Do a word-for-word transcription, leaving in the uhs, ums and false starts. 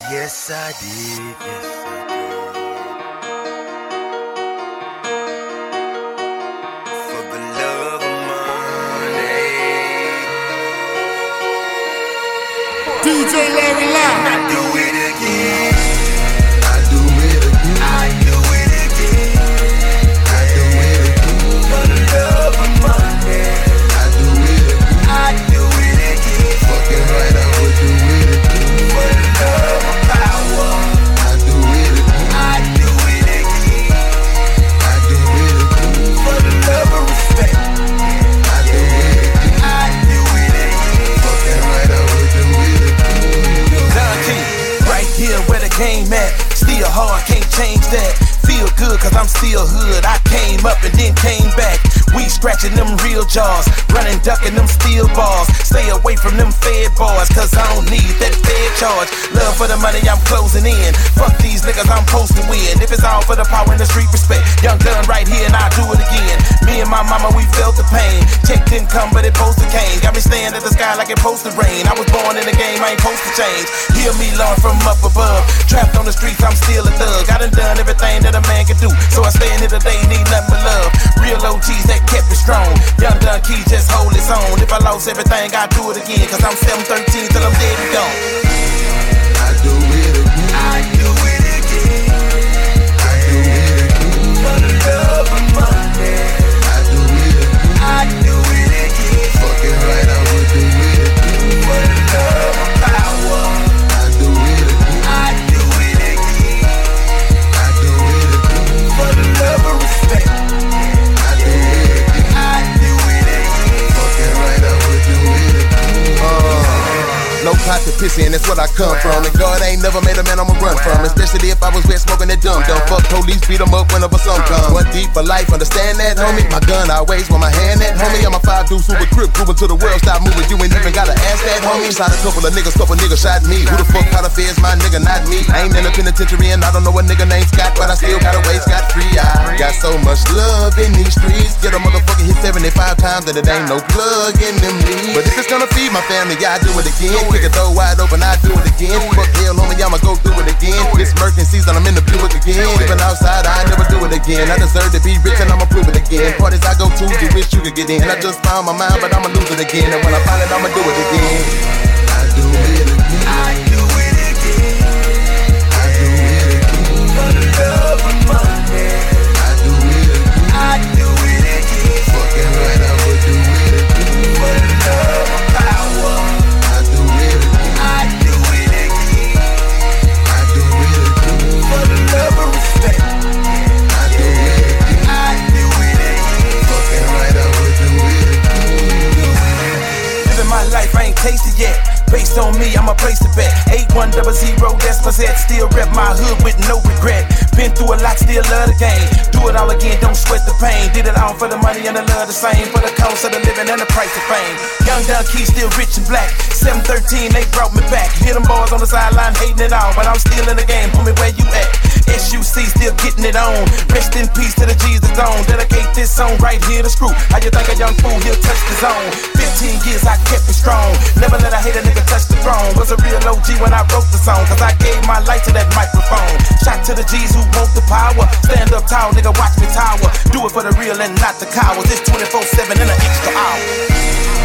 Yes, I did. Yes, I did. For the love of money. D J Larry Live. I do it again. I do it again. I do it again. I do it again. For the love of money. I do it again. I do it again. Fucking right, I would do it again. For the love of power. I do it again. I do it again. I do it again. For the love of respect. I do it again. I do it again. Fucking right, I would do it again. Dante, right here where the game at. Still hard, can't change that. Feel good cause I'm still hood. I came up and then came back. We scratching them real jaws, running, ducking them steel balls. Stay away from them fed bars, cause I don't need that fed charge. Love for the money, I'm closing in. Fuck these niggas, I'm supposed to win. If it's all for the power and the street respect, Young Gun right here and I do it again. Me and my mama, we felt the pain. Check didn't come, but it posted came. Got me staring at the sky like it supposed to rain. I was born in the game, I ain't supposed to change. Hear me, learn from up above. Trapped on the streets, I'm still a thug. I done done everything that a man can do, so I stand here today, need nothing but love. Real O Gs that kept it strong. Young Dun Key just hold his own. If I lost everything, I do it again, cause I'm seven thirteen till I'm dead and gone. I do it again. I do it again. I do it again. For the love of money. I do it again. I do it again. Fucking right, I would do it again. For the love of power. I do it again. I do it again. I do it again. For the love of respect. I do it again. I do it again. Fucking right, I would do it again. Uh, no pot to piss in, that's what I come from. And God ain't never made a man I'ma run from. Especially if I was wet smoking that dumb dumb. Fuck police, beat 'em up whenever some come. One deep for life, understand that, homie? My gun always where my hand at, homie. I'm a five dude super crip, moving to the world, stop moving. You ain't even gotta ask that, homie. Shot a couple of niggas, couple niggas shot me. Who the fuck caught a feds? My nigga, not me. I ain't in the penitentiary and I don't know a nigga named Scott, but I still got away scot free. I got so much love in these streets. Get a motherfucker hit seventy-five times that it ain't no plug in them leaves. But if it's gonna feed my family, yeah, I do it again. Kick it though wide open, I do it again. Fuck hell on me, I'ma go through it again. This Merkin season, I'm in the Buick again. Even outside, I never do it again. I deserve to be rich and I'ma prove it again. Parties I go to, you wish you could get in. I just found my mind, but I'ma lose it again. And when I find it, I'ma do it again. I do it again. I do it again. I do it again. For the love of money. I do it again. I do it again. Fucking right, I would do it again. For the love of power. I do it again. I do it again. I do it again. For the love of respect. I do it again. I do it again. Fucking right, I would do it again. Living my life, I ain't tasted yet. Based on me, I'ma place the bet. eight one zero zero, that's my set. Still rep my hood with no regret. Been through a lot, still love the game. Do it all again, don't sweat the pain. Did it all for the money and the love the same. For the cost of the living and the price of fame. Young Dun Key, still rich and black. seven thirteen, they brought me back. Hit them boys on the sideline, hating it all. But I'm still in the game, homie, where you at? S U C, still getting it on. Rest in peace to the G's that's on. Dedicate this song right here to Screw. How you think a young fool, he'll touch the zone? fifteen years, I kept it strong. Never let a hater nigga touch the throne. Was a real O G when I wrote the song, cause I gave my life to that microphone. Shout to the G's who want the power. Stand up tall, nigga, watch me tower. Do it for the real and not the cowards. It's twenty-four seven in an extra hour.